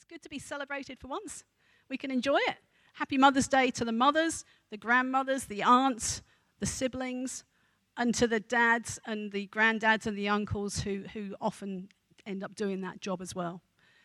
It's good to be celebrated for once. We can enjoy it. Happy Mother's Day to the mothers, the grandmothers, the aunts, the siblings, and to the dads and the granddads and the uncles who often end up doing that job as well.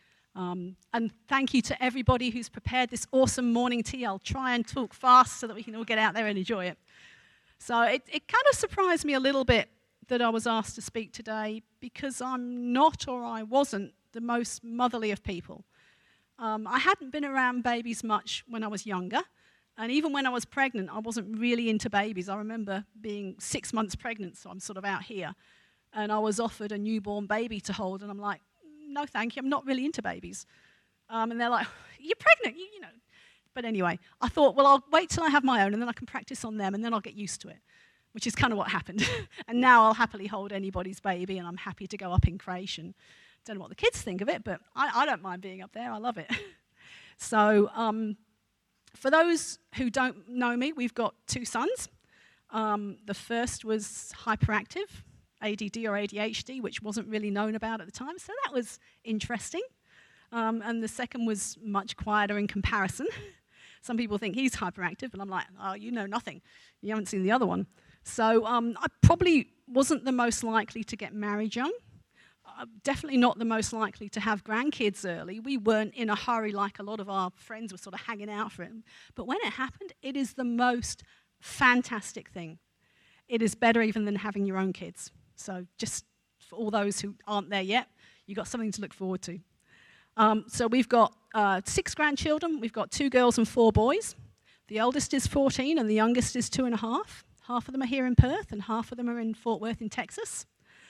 And thank you to everybody who's prepared this awesome morning tea. I'll try and talk fast so that we can all get out there and enjoy it. So it kind of surprised me a little bit that I was asked to speak today, because I'm not, or I wasn't, the most motherly of people. I hadn't been around babies much when I was younger, and even when I was pregnant, I wasn't really into babies. I remember being 6 months pregnant, so I'm sort of out here, and I was offered a newborn baby to hold, and I'm like, no thank you, I'm not really into babies. And they're like, you're pregnant, you know. But anyway, I thought, well, I'll wait till I have my own, and then I can practice on them, and then I'll get used to it, which is kind of what happened. And now I'll happily hold anybody's baby, and I'm happy to go up in creation. Don't know what the kids think of it, but I don't mind being up there. I love it. So for those who don't know me, we've got 2 sons. The first was hyperactive, ADD or ADHD, which wasn't really known about at the time, so that was interesting. And the second was much quieter in comparison. Some people think he's hyperactive, but I'm like, oh, you know nothing. You haven't seen the other one. So I probably wasn't the most likely to get married young. Definitely not the most likely to have grandkids early. We weren't in a hurry like a lot of our friends were sort of hanging out for it. But when it happened, it is the most fantastic thing. It is better even than having your own kids. So just for all those who aren't there yet, you've got something to look forward to. So we've got 6 grandchildren. We've got 2 girls and 4 boys. The eldest is 14 and the youngest is 2.5. Half of them are here in Perth and half of them are in Fort Worth in Texas.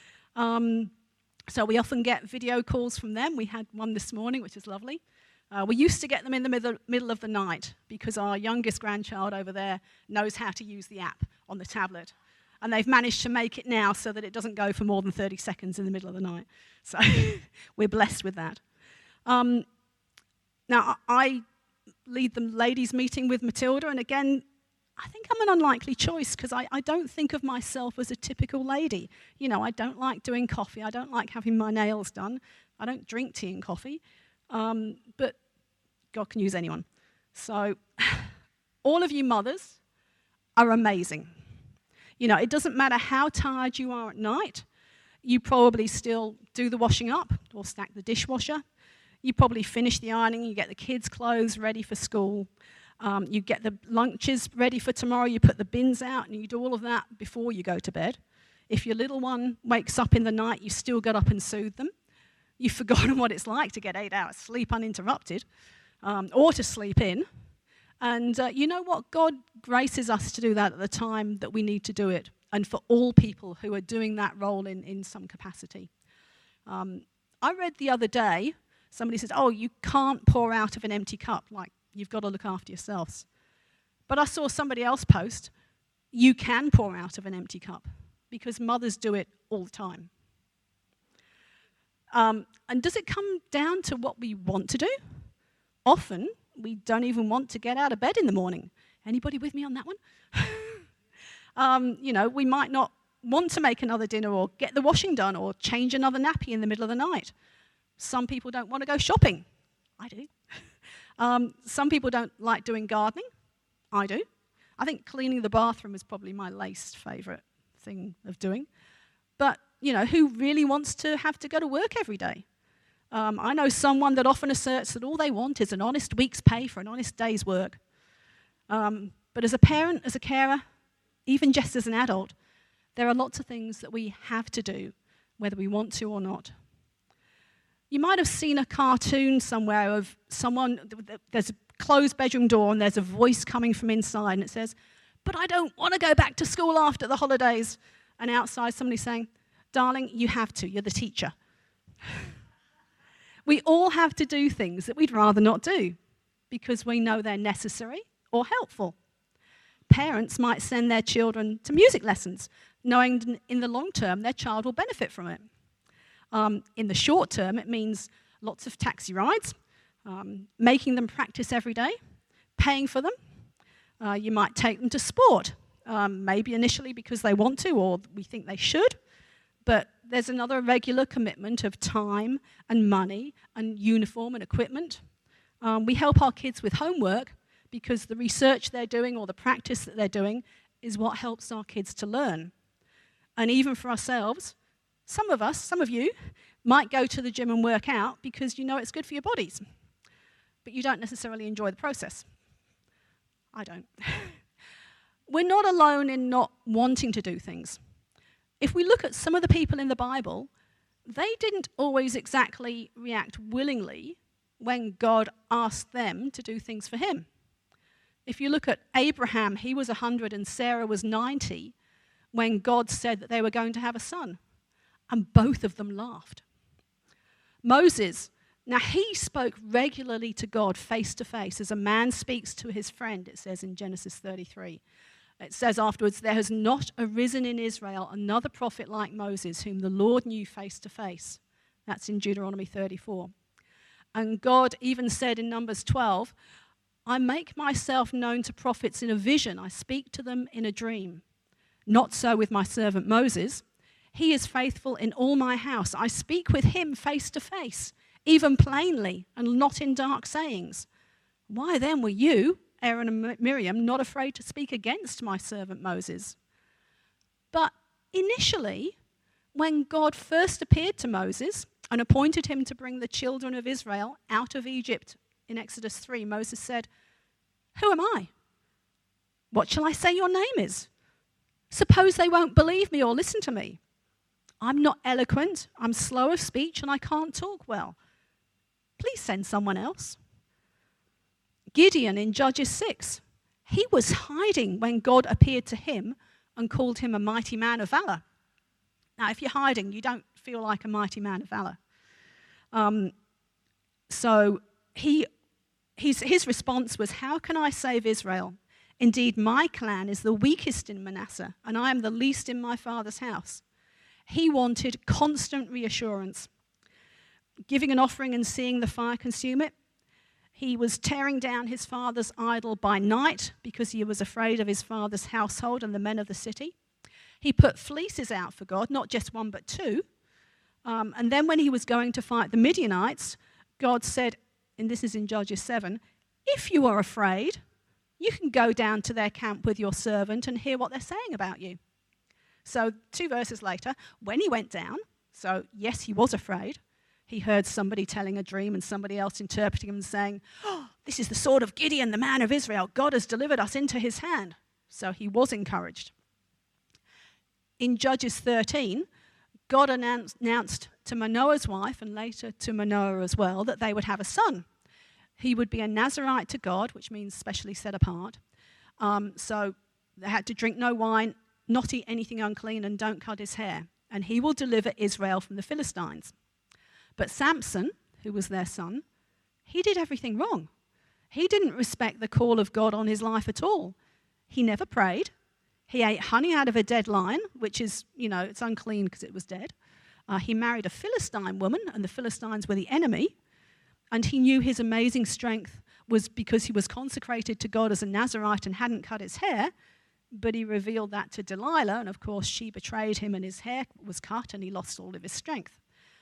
So we often get video calls from them. We had one this morning, which is lovely. We used to get them in the middle of the night because our youngest grandchild over there knows how to use the app on the tablet. And they've managed to make it now so that it doesn't go for more than 30 seconds in the middle of the night. So we're blessed with that. Now, I lead the ladies' meeting with Matilda, and again, I think I'm an unlikely choice because I don't think of myself as a typical lady. You know, I don't like doing coffee. I don't like having my nails done. I don't drink tea and coffee. But God can use anyone. So all of you mothers are amazing. You know, it doesn't matter how tired you are at night. You probably still do the washing up or stack the dishwasher. You probably finish the ironing. You get the kids' clothes ready for school. You get the lunches ready for tomorrow, you put the bins out, and you do all of that before you go to bed. If your little one wakes up in the night, you still get up and soothe them. You've forgotten what it's like to get 8 hours sleep uninterrupted, or to sleep in. And you know what? God graces us to do that at the time that we need to do it, and for all people who are doing that role in some capacity. I read the other day, somebody says, oh, you can't pour out of an empty cup, like, you've got to look after yourselves. But I saw somebody else post, you can pour out of an empty cup, because mothers do it all the time. And does it come down to what we want to do? Often, we don't even want to get out of bed in the morning. Anybody with me on that one? You know, we might not want to make another dinner or get the washing done or change another nappy in the middle of the night. Some people don't want to go shopping. I do. Some people don't like doing gardening. I do. I think cleaning the bathroom is probably my least favourite thing of doing. But, you know, who really wants to have to go to work every day? I know someone that often asserts that all they want is an honest week's pay for an honest day's work. But as a parent, as a carer, even just as an adult, there are lots of things that we have to do, whether we want to or not. You might have seen a cartoon somewhere of someone, there's a closed bedroom door and there's a voice coming from inside and it says, but I don't want to go back to school after the holidays. And outside somebody's saying, darling, you have to, you're the teacher. We all have to do things that we'd rather not do because we know they're necessary or helpful. Parents might send their children to music lessons, knowing in the long term their child will benefit from it. In the short term, it means lots of taxi rides, making them practice every day, paying for them. You might take them to sport, maybe initially because they want to or we think they should, but there's another regular commitment of time and money and uniform and equipment. We help our kids with homework because the research they're doing or the practice that they're doing is what helps our kids to learn. And even for ourselves, some of you, might go to the gym and work out because you know it's good for your bodies, but you don't necessarily enjoy the process. I don't. We're not alone in not wanting to do things. If we look at some of the people in the Bible, they didn't always exactly react willingly when God asked them to do things for him. If you look at Abraham, he was 100 and Sarah was 90 when God said that they were going to have a son, and both of them laughed. Moses, now he spoke regularly to God face to face as a man speaks to his friend, it says in Genesis 33. It says afterwards, there has not arisen in Israel another prophet like Moses, whom the Lord knew face to face. That's in Deuteronomy 34. And God even said in Numbers 12, I make myself known to prophets in a vision. I speak to them in a dream. Not so with my servant Moses. He is faithful in all my house. I speak with him face to face, even plainly, and not in dark sayings. Why then were you, Aaron and Miriam, not afraid to speak against my servant Moses? But initially, when God first appeared to Moses and appointed him to bring the children of Israel out of Egypt in Exodus 3, Moses said, who am I? What shall I say your name is? Suppose they won't believe me or listen to me. I'm not eloquent, I'm slow of speech, and I can't talk well. Please send someone else. Gideon in Judges 6, he was hiding when God appeared to him and called him a mighty man of valor. Now, if you're hiding, you don't feel like a mighty man of valor. So his response was, how can I save Israel? Indeed, my clan is the weakest in Manasseh, and I am the least in my father's house. He wanted constant reassurance. Giving an offering and seeing the fire consume it. He was tearing down his father's idol by night because he was afraid of his father's household and the men of the city. He put fleeces out for God, not just one but two. And then when he was going to fight the Midianites, God said, and this is in Judges 7, if you are afraid, you can go down to their camp with your servant and hear what they're saying about you. So 2 verses later, when he went down, so yes, he was afraid, he heard somebody telling a dream and somebody else interpreting him and saying, oh, this is the sword of Gideon, the man of Israel. God has delivered us into his hand. So he was encouraged. In Judges 13, God announced to Manoah's wife and later to Manoah as well that they would have a son. He would be a Nazirite to God, which means specially set apart. So they had to drink no wine, not eat anything unclean, and don't cut his hair. And he will deliver Israel from the Philistines. But Samson, who was their son, he did everything wrong. He didn't respect the call of God on his life at all. He never prayed. He ate honey out of a dead lion, which is, it's unclean because it was dead. He married a Philistine woman, and the Philistines were the enemy. And he knew his amazing strength was because he was consecrated to God as a Nazirite and hadn't cut his hair. But he revealed that to Delilah, and of course she betrayed him and his hair was cut and he lost all of his strength.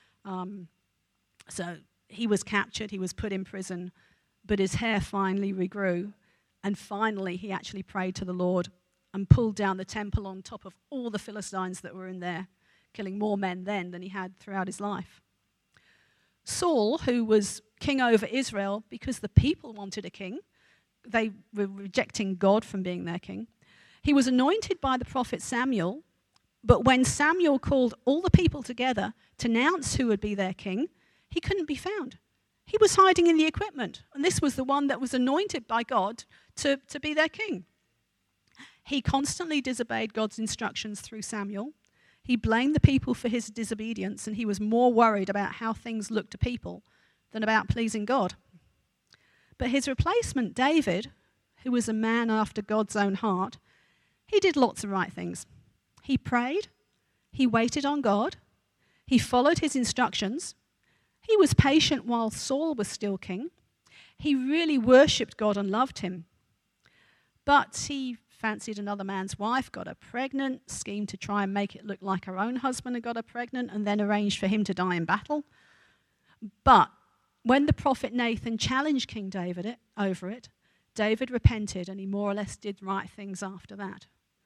So he was captured, he was put in prison, but his hair finally regrew. And finally he actually prayed to the Lord and pulled down the temple on top of all the Philistines that were in there, killing more men then than he had throughout his life. Saul, who was king over Israel because the people wanted a king, they were rejecting God from being their king. He was anointed by the prophet Samuel, but when Samuel called all the people together to announce who would be their king, he couldn't be found. He was hiding in the equipment, and this was the one that was anointed by God to be their king. He constantly disobeyed God's instructions through Samuel. He blamed the people for his disobedience, and he was more worried about how things looked to people than about pleasing God. But his replacement, David, who was a man after God's own heart, he did lots of right things. He prayed, he waited on God, he followed his instructions, he was patient while Saul was still king, he really worshipped God and loved him. But he fancied another man's wife, got her pregnant, schemed to try and make it look like her own husband had got her pregnant, and then arranged for him to die in battle. But when the prophet Nathan challenged King David over it, David repented, and he more or less did right things after that.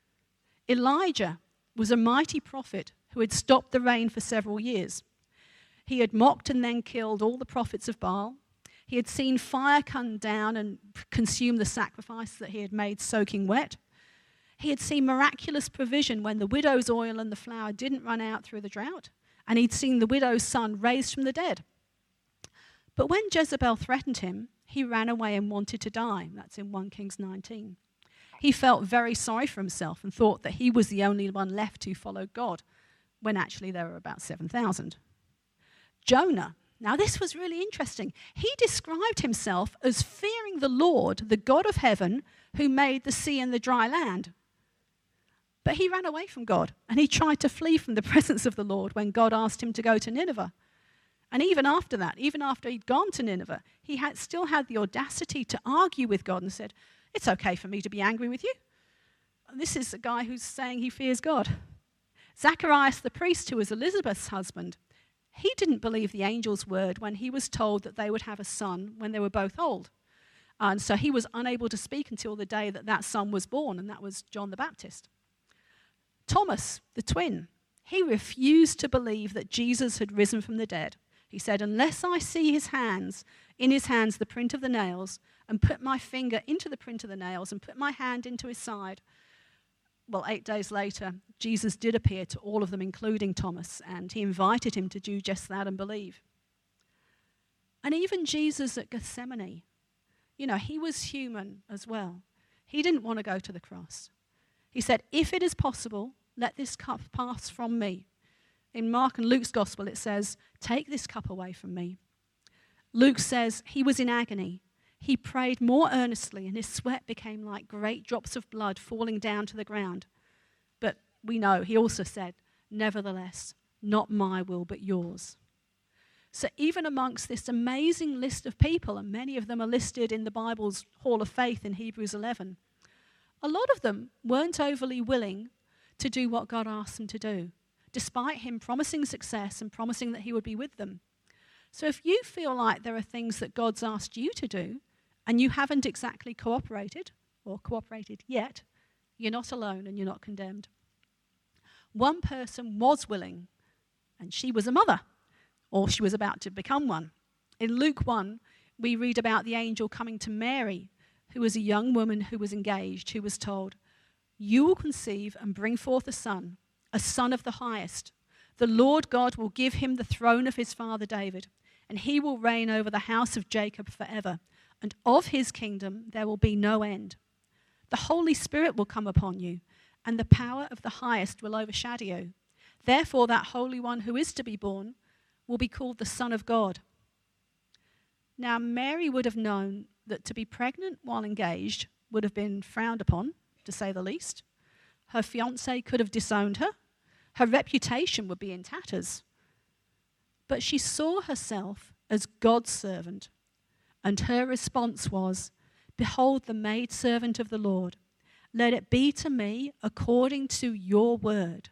Elijah was a mighty prophet who had stopped the rain for several years. He had mocked and then killed all the prophets of Baal. He had seen fire come down and consume the sacrifice that he had made soaking wet. He had seen miraculous provision when the widow's oil and the flour didn't run out through the drought. And he'd seen the widow's son raised from the dead. But when Jezebel threatened him, he ran away and wanted to die. That's in 1 Kings 19. He felt very sorry for himself and thought that he was the only one left who followed God, when actually there were about 7,000. Jonah. Now, this was really interesting. He described himself as fearing the Lord, the God of heaven, who made the sea and the dry land. But he ran away from God, and he tried to flee from the presence of the Lord when God asked him to go to Nineveh. And even after that, even after he'd gone to Nineveh, he still had the audacity to argue with God and said, "It's okay for me to be angry with you." And this is a guy who's saying he fears God. Zacharias the priest, who was Elizabeth's husband, he didn't believe the angel's word when he was told that they would have a son when they were both old. And so he was unable to speak until the day that that son was born, and that was John the Baptist. Thomas, the twin, he refused to believe that Jesus had risen from the dead. He said, "Unless I see in his hands the print of the nails, and put my finger into the print of the nails, and put my hand into his side." Well, 8 days later, Jesus did appear to all of them, including Thomas, and he invited him to do just that and believe. And even Jesus at Gethsemane, he was human as well. He didn't want to go to the cross. He said, "If it is possible, let this cup pass from me." In Mark and Luke's gospel, it says, "Take this cup away from me." Luke says he was in agony. He prayed more earnestly, and his sweat became like great drops of blood falling down to the ground. But we know he also said, "Nevertheless, not my will, but yours." So even amongst this amazing list of people, and many of them are listed in the Bible's Hall of Faith in Hebrews 11, a lot of them weren't overly willing to do what God asked them to do, despite him promising success and promising that he would be with them. So if you feel like there are things that God's asked you to do, and you haven't exactly cooperated, or cooperated yet, you're not alone and you're not condemned. One person was willing, and she was a mother, or she was about to become one. In Luke 1, we read about the angel coming to Mary, who was a young woman who was engaged, who was told, "You will conceive and bring forth a son of the highest. The Lord God will give him the throne of his father David, and he will reign over the house of Jacob forever. And of his kingdom there will be no end. The Holy Spirit will come upon you, and the power of the highest will overshadow you. Therefore that Holy One who is to be born will be called the Son of God." Now Mary would have known that to be pregnant while engaged would have been frowned upon, to say the least. Her fiancé could have disowned her. Her reputation would be in tatters. But she saw herself as God's servant. And her response was, "Behold the maidservant of the Lord. Let it be to me according to your word."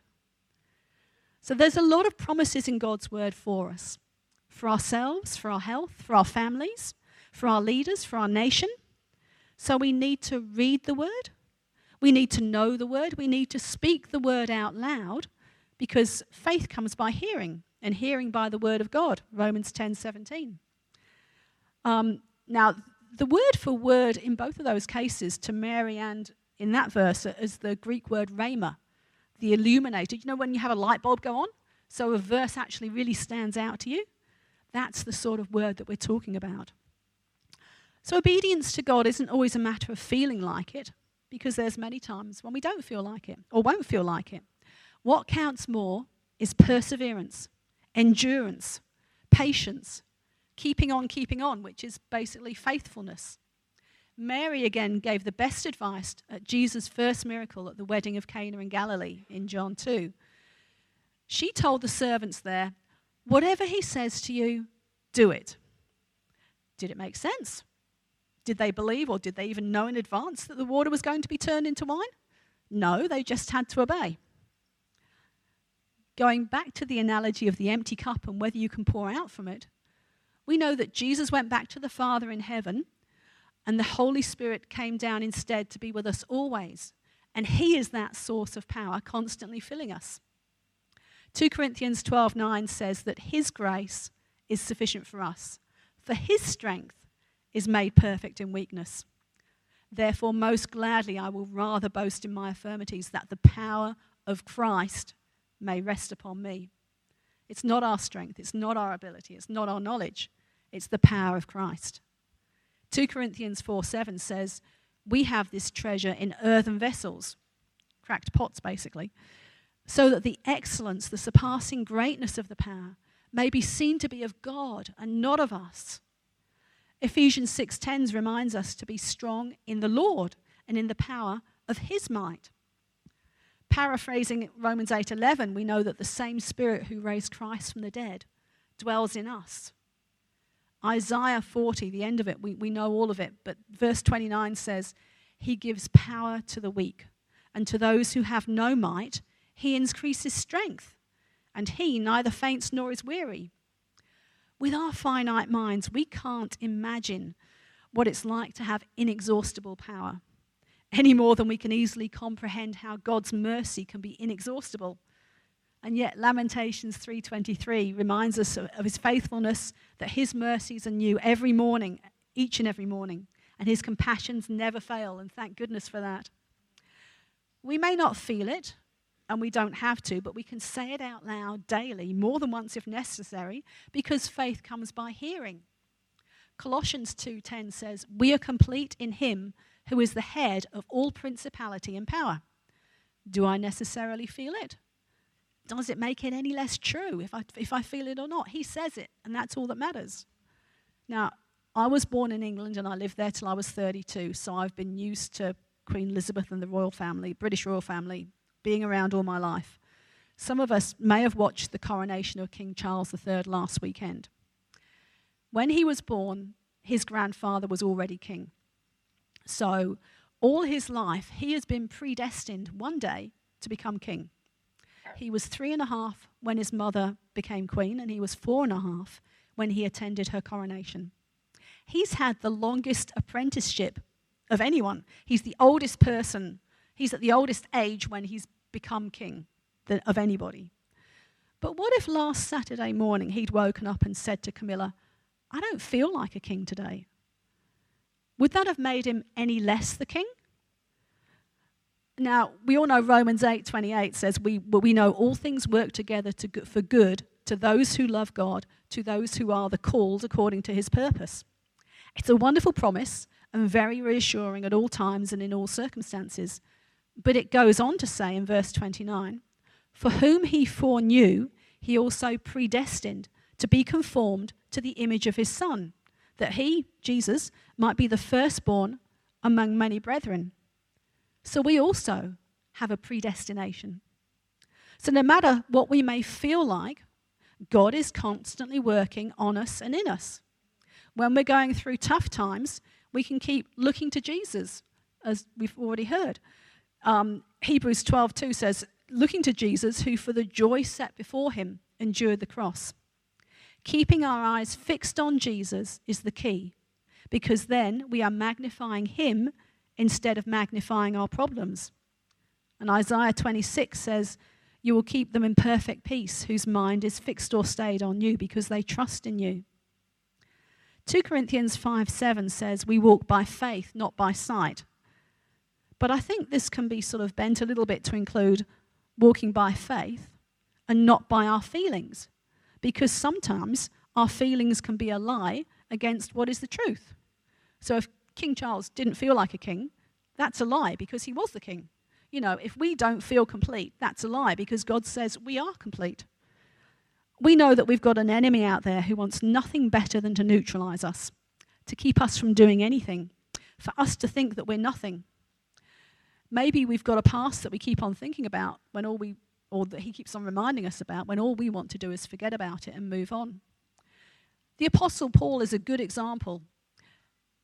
So there's a lot of promises in God's word for us. For ourselves, for our health, for our families, for our leaders, for our nation. So we need to read the word. We need to know the word. We need to speak the word out loud, because faith comes by hearing, and hearing by the word of God, Romans 10:17. Now, the word for word in both of those cases, to Mary and in that verse, is the Greek word rhema, the illuminator. When you have a light bulb go on, so a verse actually really stands out to you? That's the sort of word that we're talking about. So obedience to God isn't always a matter of feeling like it, because there's many times when we don't feel like it or won't feel like it. What counts more is perseverance, endurance, patience, keeping on, which is basically faithfulness. Mary again gave the best advice at Jesus' first miracle at the wedding of Cana in Galilee in John 2. She told the servants there, "Whatever he says to you, do it." Did it make sense? Did they believe, or did they even know in advance that the water was going to be turned into wine? No, they just had to obey. Going back to the analogy of the empty cup and whether you can pour out from it, we know that Jesus went back to the Father in heaven, and the Holy Spirit came down instead to be with us always. And he is that source of power constantly filling us. 2 Corinthians 12:9 says that his grace is sufficient for us, for his strength is made perfect in weakness. Therefore, most gladly I will rather boast in my infirmities, that the power of Christ may rest upon me. It's not our strength, it's not our ability, it's not our knowledge, it's the power of Christ. 2 Corinthians 4:7 says, we have this treasure in earthen vessels, cracked pots basically, so that the excellence, the surpassing greatness of the power may be seen to be of God and not of us. Ephesians 6:10 reminds us to be strong in the Lord and in the power of his might. Paraphrasing Romans 8:11, we know that the same Spirit who raised Christ from the dead dwells in us. Isaiah 40, the end of it, we know all of it, but verse 29 says, he gives power to the weak, and to those who have no might, he increases strength, and he neither faints nor is weary. With our finite minds, we can't imagine what it's like to have inexhaustible power, any more than we can easily comprehend how God's mercy can be inexhaustible. And yet Lamentations 3:23 reminds us of his faithfulness, that his mercies are new every morning, each and every morning, and his compassions never fail, and thank goodness for that. We may not feel it, and we don't have to, but we can say it out loud daily, more than once if necessary, because faith comes by hearing. Colossians 2:10 says, we are complete in him who is the head of all principality and power. Do I necessarily feel it? Does it make it any less true if I feel it or not? He says it, and that's all that matters. Now, I was born in England, and I lived there till I was 32, so I've been used to Queen Elizabeth and the royal family, British royal family, being around all my life. Some of us may have watched the coronation of King Charles III last weekend. When he was born, his grandfather was already king. So all his life, he has been predestined one day to become king. He was 3.5 when his mother became queen, and he was 4.5 when he attended her coronation. He's had the longest apprenticeship of anyone. He's the oldest person. He's at the oldest age when he's become king of anybody. But what if last Saturday morning he'd woken up and said to Camilla, I don't feel like a king today? Would that have made him any less the king? Now, we all know Romans 8:28 says we know all things work together for good to those who love God, to those who are the called according to his purpose. It's a wonderful promise and very reassuring at all times and in all circumstances. But it goes on to say in verse 29, for whom he foreknew, he also predestined to be conformed to the image of his Son, that he, Jesus, might be the firstborn among many brethren. So we also have a predestination. So no matter what we may feel like, God is constantly working on us and in us. When we're going through tough times, we can keep looking to Jesus, as we've already heard. Hebrews 12:2 says, looking to Jesus, who for the joy set before him endured the cross. Keeping our eyes fixed on Jesus is the key, because then we are magnifying him instead of magnifying our problems. And Isaiah 26 says, you will keep them in perfect peace, whose mind is fixed or stayed on you, because they trust in you. 2 Corinthians 5:7 says, we walk by faith, not by sight. But I think this can be sort of bent a little bit to include walking by faith and not by our feelings, because sometimes our feelings can be a lie against what is the truth. So if King Charles didn't feel like a king, that's a lie, because he was the king. You know, if we don't feel complete, that's a lie, because God says we are complete. We know that we've got an enemy out there who wants nothing better than to neutralize us, to keep us from doing anything, for us to think that we're nothing. Maybe we've got a past that we keep on thinking about or that he keeps on reminding us about, when all we want to do is forget about it and move on. The Apostle Paul is a good example.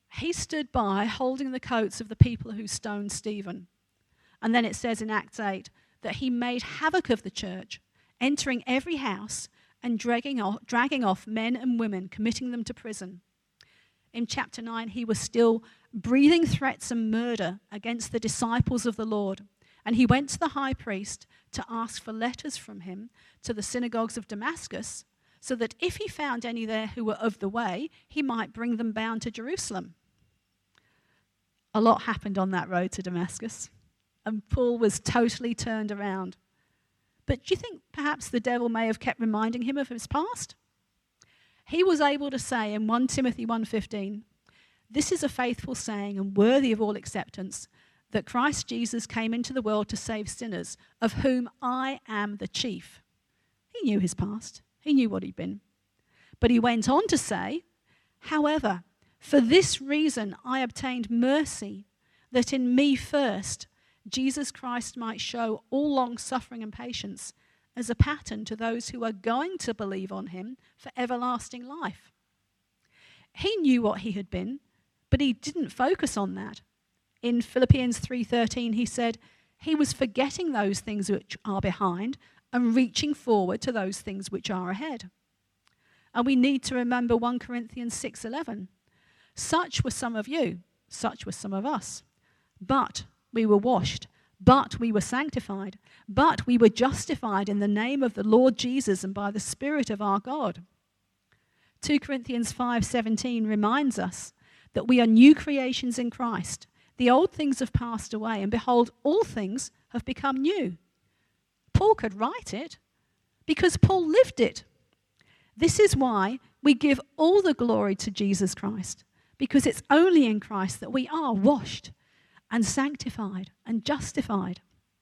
He stood by holding the coats of the people who stoned Stephen. And then it says in Acts 8 that he made havoc of the church, entering every house and dragging off men and women, committing them to prison. In chapter 9, he was still breathing threats and murder against the disciples of the Lord. And he went to the high priest to ask for letters from him to the synagogues of Damascus, so that if he found any there who were of the way, he might bring them bound to Jerusalem. A lot happened on that road to Damascus, and Paul was totally turned around. But do you think perhaps the devil may have kept reminding him of his past? He was able to say in 1 Timothy 1:15, "This is a faithful saying and worthy of all acceptance, that Christ Jesus came into the world to save sinners, of whom I am the chief." He knew his past. He knew what he'd been. But he went on to say, "However, for this reason I obtained mercy, that in me first Jesus Christ might show all long-suffering and patience as a pattern to those who are going to believe on him for everlasting life." He knew what he had been, but he didn't focus on that. In Philippians 3:13, he said he was forgetting those things which are behind and reaching forward to those things which are ahead. And we need to remember 1 Corinthians 6:11. Such were some of you, such were some of us. But we were washed, but we were sanctified, but we were justified in the name of the Lord Jesus and by the Spirit of our God. 2 Corinthians 5:17 reminds us that we are new creations in Christ. The old things have passed away, and behold, all things have become new. Paul could write it because Paul lived it. This is why we give all the glory to Jesus Christ, because it's only in Christ that we are washed and sanctified and justified.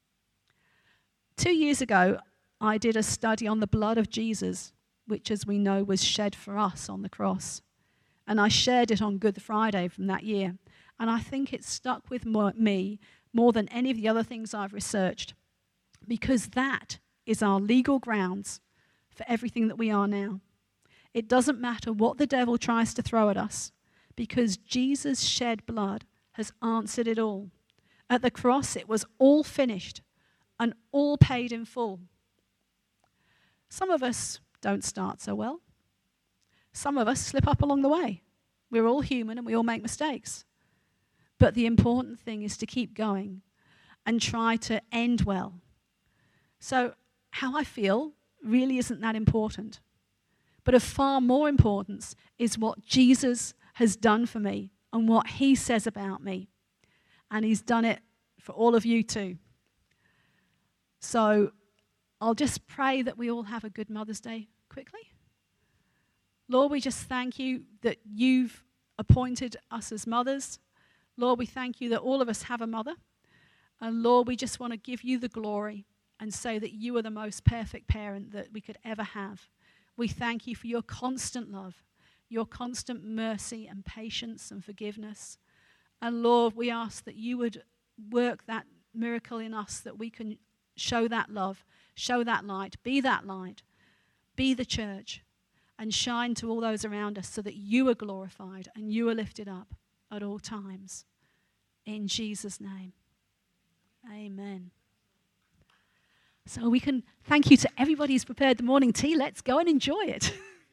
2 years ago, I did a study on the blood of Jesus, which, as we know, was shed for us on the cross. And I shared it on Good Friday from that year. And I think it stuck with me more than any of the other things I've researched, because that is our legal grounds for everything that we are now. It doesn't matter what the devil tries to throw at us, because Jesus' shed blood has answered it all. At the cross, it was all finished and all paid in full. Some of us don't start so well. Some of us slip up along the way. We're all human and we all make mistakes. But the important thing is to keep going and try to end well. So how I feel really isn't that important. But of far more importance is what Jesus has done for me and what he says about me. And he's done it for all of you too. So I'll just pray that we all have a good Mother's Day quickly. Lord, we just thank you that you've appointed us as mothers. Lord, we thank you that all of us have a mother. And Lord, we just want to give you the glory and say that you are the most perfect parent that we could ever have. We thank you for your constant love, your constant mercy and patience and forgiveness. And Lord, we ask that you would work that miracle in us, that we can show that love, show that light, be the church, and shine to all those around us so that you are glorified and you are lifted up at all times. In Jesus' name, amen. So we can thank you to everybody who's prepared the morning tea. Let's go and enjoy it.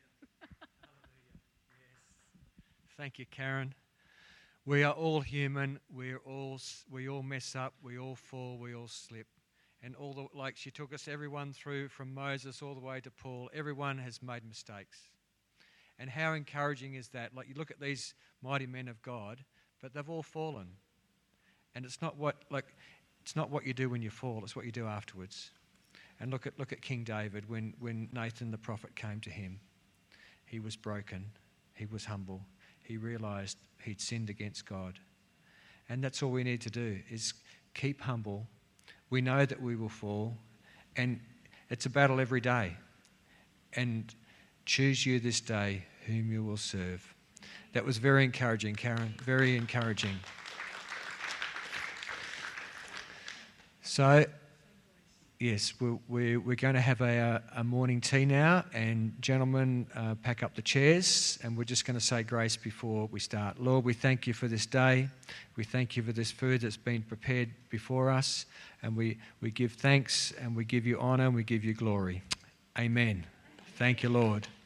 Thank you, Karen. We are all human. We all mess up. We all fall. We all slip. And like she took us, everyone through from Moses all the way to Paul, everyone has made mistakes. And how encouraging is that? Like, you look at these mighty men of God, but they've all fallen. And it's not what you do when you fall, it's what you do afterwards. And look at King David when Nathan the prophet came to him. He was broken, he was humble, he realised he'd sinned against God. And that's all we need to do, is keep humble. We know that we will fall, and it's a battle every day. And choose you this day whom you will serve. That was very encouraging, Karen, very encouraging. So, Yes, we're going to have a morning tea now, and gentlemen, pack up the chairs, and we're just going to say grace before we start. Lord, we thank you for this day. We thank you for this food that's been prepared before us, and we give thanks, and we give you honour, and we give you glory. Amen. Thank you, Lord.